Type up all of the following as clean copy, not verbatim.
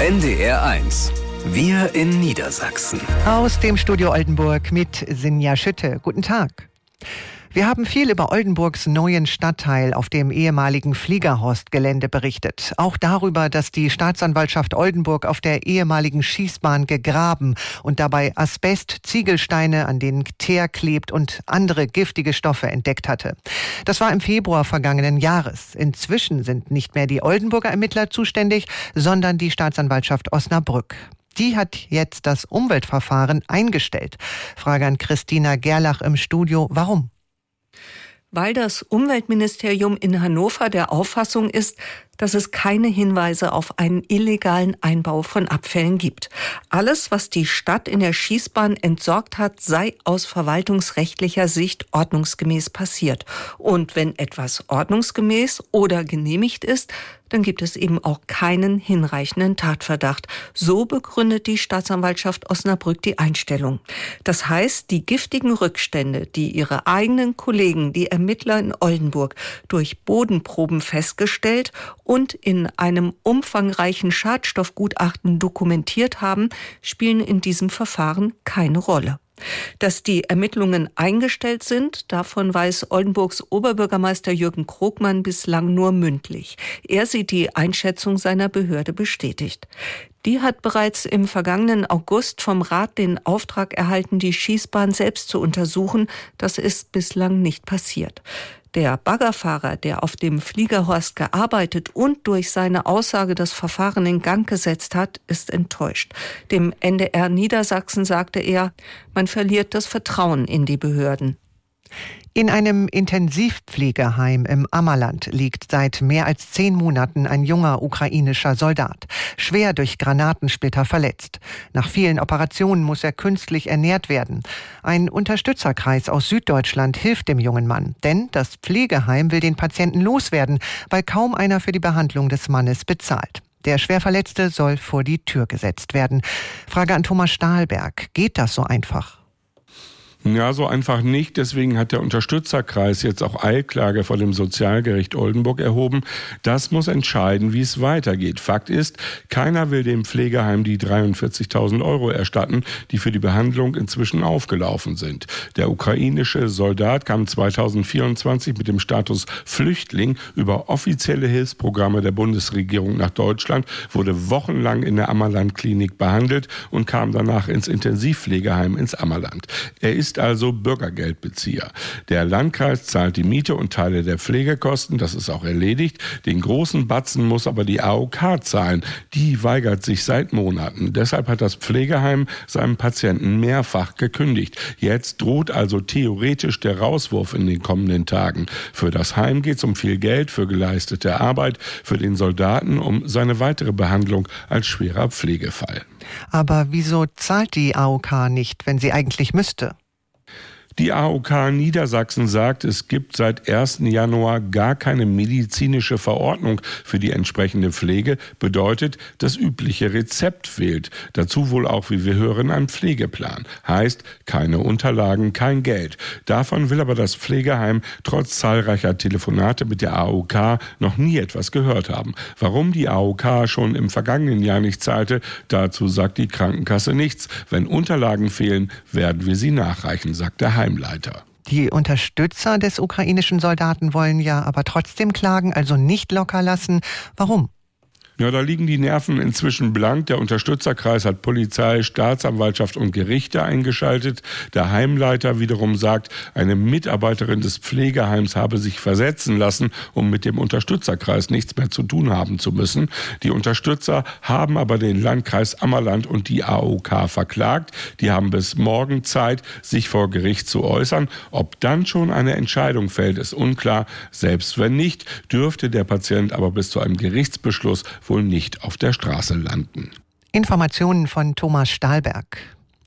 NDR1. Wir in Niedersachsen. Aus dem Studio Oldenburg mit Sinja Schütte. Guten Tag. Wir haben viel über Oldenburgs neuen Stadtteil auf dem ehemaligen Fliegerhorst-Gelände berichtet. Auch darüber, dass die Staatsanwaltschaft Oldenburg auf der ehemaligen Schießbahn gegraben und dabei Asbest, Ziegelsteine, an denen Teer klebt und andere giftige Stoffe entdeckt hatte. Das war im Februar vergangenen Jahres. Inzwischen sind nicht mehr die Oldenburger Ermittler zuständig, sondern die Staatsanwaltschaft Osnabrück. Die hat jetzt das Umweltverfahren eingestellt. Frage an Christina Gerlach im Studio. Warum? Weil das Umweltministerium in Hannover der Auffassung ist, dass es keine Hinweise auf einen illegalen Einbau von Abfällen gibt. Alles, was die Stadt in der Schießbahn entsorgt hat, sei aus verwaltungsrechtlicher Sicht ordnungsgemäß passiert. Und wenn etwas ordnungsgemäß oder genehmigt ist, dann gibt es eben auch keinen hinreichenden Tatverdacht. So begründet die Staatsanwaltschaft Osnabrück die Einstellung. Das heißt, die giftigen Rückstände, die ihre eigenen Kollegen, die Ermittler in Oldenburg, durch Bodenproben festgestellt und in einem umfangreichen Schadstoffgutachten dokumentiert haben, spielen in diesem Verfahren keine Rolle. Dass die Ermittlungen eingestellt sind, davon weiß Oldenburgs Oberbürgermeister Jürgen Krogmann bislang nur mündlich. Er sieht die Einschätzung seiner Behörde bestätigt. Die hat bereits im vergangenen August vom Rat den Auftrag erhalten, die Schießbahn selbst zu untersuchen. Das ist bislang nicht passiert. Der Baggerfahrer, der auf dem Fliegerhorst gearbeitet und durch seine Aussage das Verfahren in Gang gesetzt hat, ist enttäuscht. Dem NDR Niedersachsen sagte er, man verliert das Vertrauen in die Behörden. In einem Intensivpflegeheim im Ammerland liegt seit mehr als 10 Monaten ein junger ukrainischer Soldat, schwer durch Granatensplitter verletzt. Nach vielen Operationen muss er künstlich ernährt werden. Ein Unterstützerkreis aus Süddeutschland hilft dem jungen Mann, denn das Pflegeheim will den Patienten loswerden, weil kaum einer für die Behandlung des Mannes bezahlt. Der Schwerverletzte soll vor die Tür gesetzt werden. Frage an Thomas Stahlberg. Geht das so einfach? Ja, so einfach nicht. Deswegen hat der Unterstützerkreis jetzt auch Eilklage vor dem Sozialgericht Oldenburg erhoben. Das muss entscheiden, wie es weitergeht. Fakt ist, keiner will dem Pflegeheim die 43.000 € erstatten, die für die Behandlung inzwischen aufgelaufen sind. Der ukrainische Soldat kam 2024 mit dem Status Flüchtling über offizielle Hilfsprogramme der Bundesregierung nach Deutschland, wurde wochenlang in der Ammerland-Klinik behandelt und kam danach ins Intensivpflegeheim ins Ammerland. Er ist also Bürgergeldbezieher. Der Landkreis zahlt die Miete und Teile der Pflegekosten, das ist auch erledigt. Den großen Batzen muss aber die AOK zahlen. Die weigert sich seit Monaten. Deshalb hat das Pflegeheim seinem Patienten mehrfach gekündigt. Jetzt droht also theoretisch der Rauswurf in den kommenden Tagen. Für das Heim geht es um viel Geld, für geleistete Arbeit, für den Soldaten um seine weitere Behandlung als schwerer Pflegefall. Aber wieso zahlt die AOK nicht, wenn sie eigentlich müsste? Die AOK Niedersachsen sagt, es gibt seit 1. Januar gar keine medizinische Verordnung für die entsprechende Pflege. Bedeutet, das übliche Rezept fehlt. Dazu wohl auch, wie wir hören, ein Pflegeplan. Heißt, keine Unterlagen, kein Geld. Davon will aber das Pflegeheim trotz zahlreicher Telefonate mit der AOK noch nie etwas gehört haben. Warum die AOK schon im vergangenen Jahr nicht zahlte, dazu sagt die Krankenkasse nichts. Wenn Unterlagen fehlen, werden wir sie nachreichen, sagt der Heimleiter. Die Unterstützer des ukrainischen Soldaten wollen ja aber trotzdem klagen, also nicht locker lassen. Warum? Ja, da liegen die Nerven inzwischen blank. Der Unterstützerkreis hat Polizei, Staatsanwaltschaft und Gerichte eingeschaltet. Der Heimleiter wiederum sagt, eine Mitarbeiterin des Pflegeheims habe sich versetzen lassen, um mit dem Unterstützerkreis nichts mehr zu tun haben zu müssen. Die Unterstützer haben aber den Landkreis Ammerland und die AOK verklagt. Die haben bis morgen Zeit, sich vor Gericht zu äußern. Ob dann schon eine Entscheidung fällt, ist unklar. Selbst wenn nicht, dürfte der Patient aber bis zu einem Gerichtsbeschluss wohl nicht auf der Straße landen. Informationen von Thomas Stahlberg.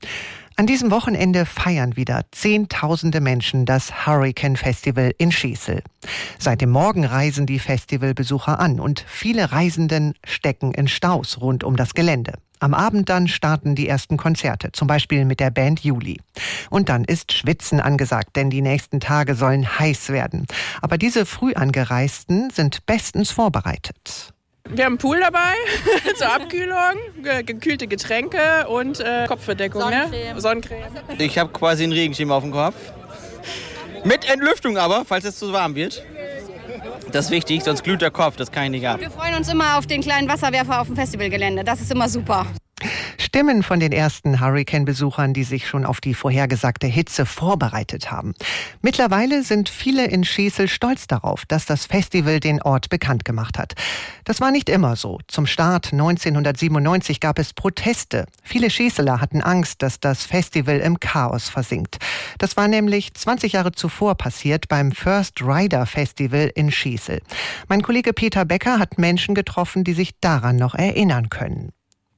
An diesem Wochenende feiern wieder Zehntausende Menschen das Hurricane Festival in Schießel. Seit dem Morgen reisen die Festivalbesucher an und viele Reisenden stecken in Staus rund um das Gelände. Am Abend dann starten die ersten Konzerte, zum Beispiel mit der Band Juli. Und dann ist Schwitzen angesagt, denn die nächsten Tage sollen heiß werden. Aber diese früh angereisten sind bestens vorbereitet. Wir haben einen Pool dabei zur Abkühlung, gekühlte Getränke und Kopfbedeckung, Sonnencreme. Ich habe quasi einen Regenschirm auf dem Kopf. Mit Entlüftung aber, falls es zu warm wird. Das ist wichtig, sonst glüht der Kopf, das kann ich nicht ab. Wir freuen uns immer auf den kleinen Wasserwerfer auf dem Festivalgelände, das ist immer super. Stimmen von den ersten Hurricane-Besuchern, die sich schon auf die vorhergesagte Hitze vorbereitet haben. Mittlerweile sind viele in Schesel stolz darauf, dass das Festival den Ort bekannt gemacht hat. Das war nicht immer so. Zum Start 1997 gab es Proteste. Viele Scheseler hatten Angst, dass das Festival im Chaos versinkt. Das war nämlich 20 Jahre zuvor passiert beim First Rider Festival in Schesel. Mein Kollege Peter Becker hat Menschen getroffen, die sich daran noch erinnern können.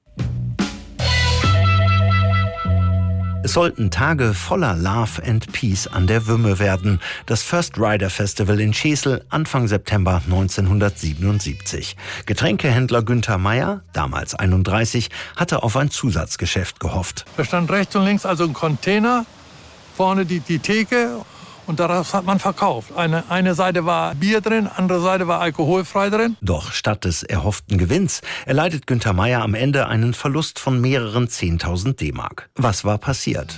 Es sollten Tage voller Love and Peace an der Wümme werden. Das First Rider Festival in Schesel Anfang September 1977. Getränkehändler Günther Meyer, damals 31, hatte auf ein Zusatzgeschäft gehofft. Da stand rechts und links also ein Container, vorne die Theke und daraus hat man verkauft. Eine Seite war Bier drin, andere Seite war alkoholfrei drin. Doch statt des erhofften Gewinns erleidet Günther Meyer am Ende einen Verlust von mehreren 10.000 D-Mark. Was war passiert?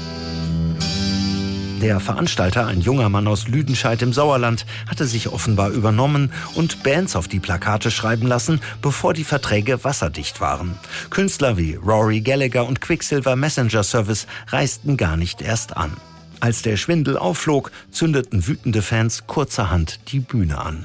Der Veranstalter, ein junger Mann aus Lüdenscheid im Sauerland, hatte sich offenbar übernommen und Bands auf die Plakate schreiben lassen, bevor die Verträge wasserdicht waren. Künstler wie Rory Gallagher und Quicksilver Messenger Service reisten gar nicht erst an. Als der Schwindel aufflog, zündeten wütende Fans kurzerhand die Bühne an.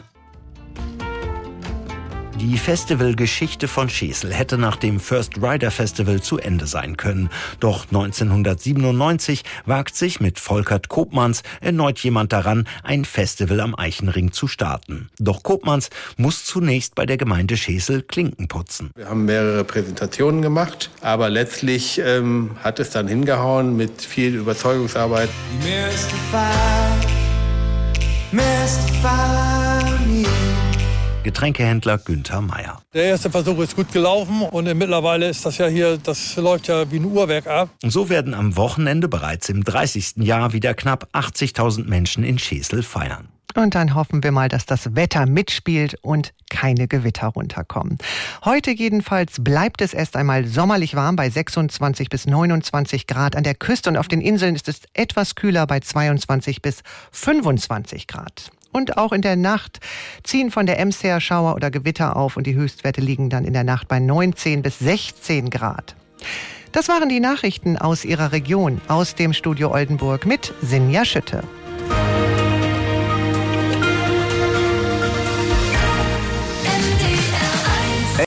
Die Festivalgeschichte von Schesel hätte nach dem First Rider Festival zu Ende sein können. Doch 1997 wagt sich mit Volkert Koopmans erneut jemand daran, ein Festival am Eichenring zu starten. Doch Koopmans muss zunächst bei der Gemeinde Schesel Klinken putzen. Wir haben mehrere Präsentationen gemacht, aber letztlich hat es dann hingehauen mit viel Überzeugungsarbeit. Getränkehändler Günther Meyer. Der erste Versuch ist gut gelaufen und mittlerweile ist das ja hier, das läuft ja wie ein Uhrwerk ab. Und so werden am Wochenende bereits im 30. Jahr wieder knapp 80.000 Menschen in Schesel feiern. Und dann hoffen wir mal, dass das Wetter mitspielt und keine Gewitter runterkommen. Heute jedenfalls bleibt es erst einmal sommerlich warm bei 26 bis 29 Grad. An der Küste und auf den Inseln ist es etwas kühler bei 22 bis 25 Grad. Und auch in der Nacht ziehen von der Ems her Schauer oder Gewitter auf und die Höchstwerte liegen dann in der Nacht bei 19 bis 16 Grad. Das waren die Nachrichten aus Ihrer Region, aus dem Studio Oldenburg mit Sinja Schütte.